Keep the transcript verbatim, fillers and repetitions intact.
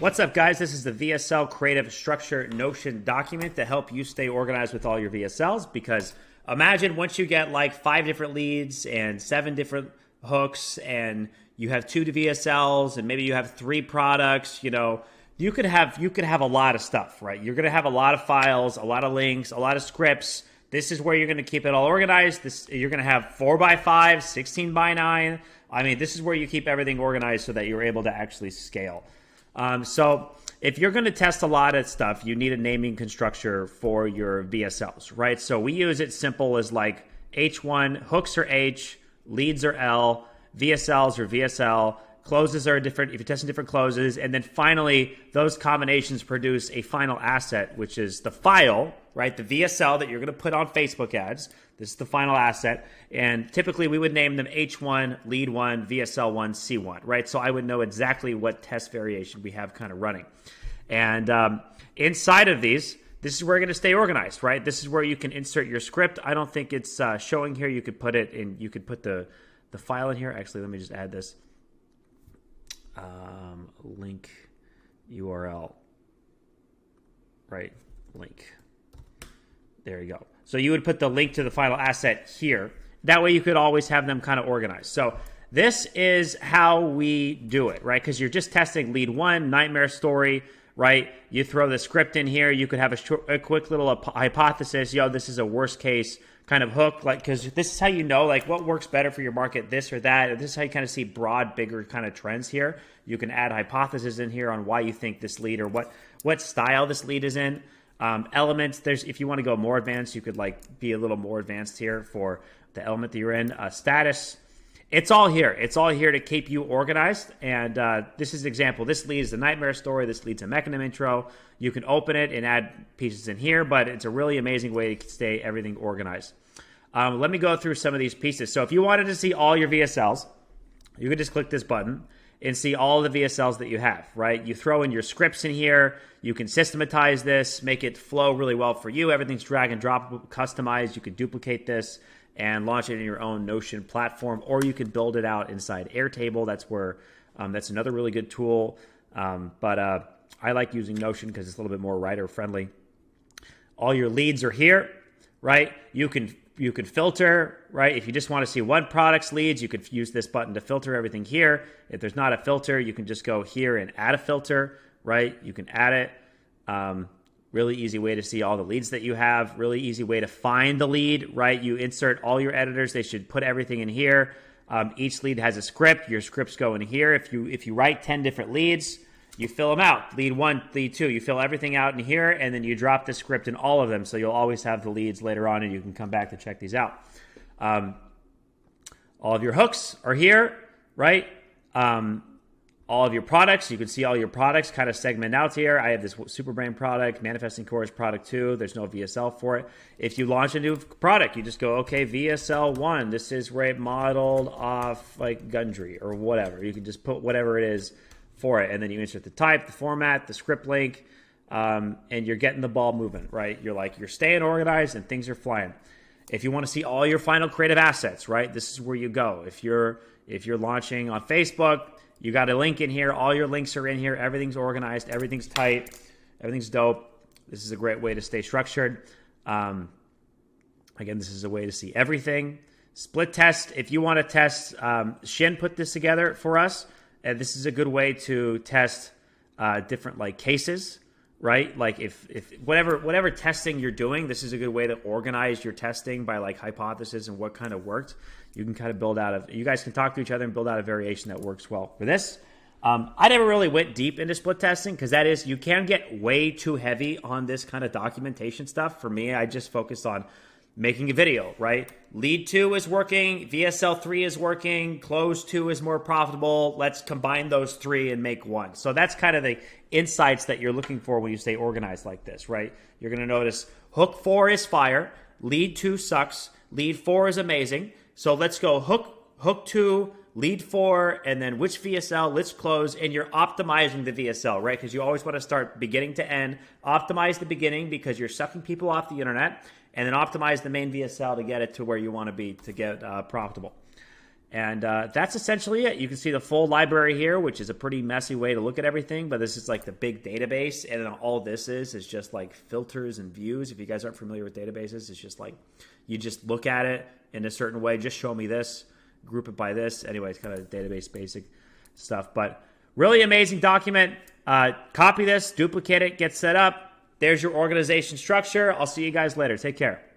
What's up, guys? This is the V S L Creative Structure Notion document to help you stay organized with all your V S Ls. Because imagine once you get like five different leads and seven different hooks and you have two V S Ls and maybe you have three products, you know, you could have you could have a lot of stuff, right? You're going to have a lot of files, a lot of links, a lot of scripts. This is where you're going to keep it all organized. This you're going to have four by five, sixteen by nine. I mean, this is where you keep everything organized so that you're able to actually scale. Um, so if you're going to test a lot of stuff, you need a naming constructor for your V S Ls, right? So we use it simple as like H one, hooks are H, leads are L, V S Ls are V S L, closes are different if you're testing different closes, and then finally those combinations produce a final asset, which is the file, right? The V S L that you're going to put on Facebook ads. This is the final asset, and typically we would name them H one, lead one, V S L one, C one, right? So I would know exactly what test variation we have kind of running. And um, inside of these, this is where you're going to stay organized, right? This is where you can insert your script. I don't think it's uh, showing here. You could put it in, you could put the, the file in here. Actually, let me just add this. Um, link U R L, right? Link. There you go. So you would put the link to the final asset here. That way you could always have them kind of organized. So this is how we do it, right? Because you're just testing lead one, nightmare story, right? You throw the script in here. You could have a, short, a quick little hypothesis. Yo, this is a worst case kind of hook, like, because this is how you know, like, what works better for your market, this or that. This is how you kind of see broad, bigger kind of trends here. You can add hypotheses in here on why you think this lead or what what style this lead is in. Um, elements, there's if you want to go more advanced, you could like be a little more advanced here for the element that you're in. Uh, status, it's all here. It's all here to keep you organized. And uh, this is an example. This leads a nightmare story. This leads a mechanism intro. You can open it and add pieces in here, but it's a really amazing way to stay everything organized. Um, let me go through some of these pieces. So if you wanted to see all your V S Ls, you could just click this button and see all the V S Ls that you have, right? You throw in your scripts in here. You can systematize this, make it flow really well for you. Everything's drag and drop customized. You could duplicate this and launch it in your own Notion platform, or you could build it out inside Airtable. That's where um, that's another really good tool. Um, but uh, I like using Notion because it's a little bit more writer friendly. All your leads are here, right? You can you can filter, right? If you just want to see one product's leads, you could use this button to filter everything here. If there's not a filter, you can just go here and add a filter, right? You can add it. Um, really easy way to see all the leads that you have. Really easy way to find the lead, right? You insert all your editors. They should put everything in here. Um, each lead has a script. Your scripts go in here. If you if you write ten different leads, you fill them out. Lead one, lead two. You fill everything out in here, and then you drop the script in all of them, so you'll always have the leads later on, and you can come back to check these out. Um, all of your hooks are here, right? Um, all of your products, you can see all your products kind of segment out here. I have this Superbrain product, Manifesting Course product two. There's no V S L for it. If you launch a new product, you just go, okay, V S L one. This is right modeled off like Gundry or whatever. You can just put whatever it is for it, and then you insert the type, the format, the script link, um, and you're getting the ball moving, right? You're like, you're staying organized and things are flying. If you want to see all your final creative assets, right, this is where you go. If you're if you're launching on Facebook, you got a link in here. All your links are in here. Everything's organized. Everything's tight. Everything's dope. This is a great way to stay structured. Um, again, this is a way to see everything. Split test. If you want to test, um, Shin put this together for us. And this is a good way to test uh, different like cases, right? Like if if whatever whatever testing you're doing, this is a good way to organize your testing by like hypothesis and what kind of worked. You can kind of build out of, you guys can talk to each other and build out a variation that works well for this. Um, I never really went deep into split testing because that is, you can get way too heavy on this kind of documentation stuff. For me, I just focused on making a video, right? Lead two is working, V S L three is working, close two is more profitable. Let's combine those three and make one. So that's kind of the insights that you're looking for when you stay organized like this, right? You're going to notice hook four is fire, lead two sucks, lead four is amazing. So let's go hook, hook two, lead four, and then which V S L, let's close, and you're optimizing the V S L, right? Because you always want to start beginning to end, optimize the beginning because you're sucking people off the internet, and then optimize the main V S L to get it to where you want to be to get uh, profitable. And uh, that's essentially it. You can see the full library here, which is a pretty messy way to look at everything, but this is like the big database, and then all this is is just like filters and views. If you guys aren't familiar with databases, it's just like you just look at it in a certain way. Just show me this, group it by this. Anyway, it's kind of database basic stuff, but really amazing document. Uh, copy this, duplicate it, get set up. There's your organization structure. I'll see you guys later. Take care.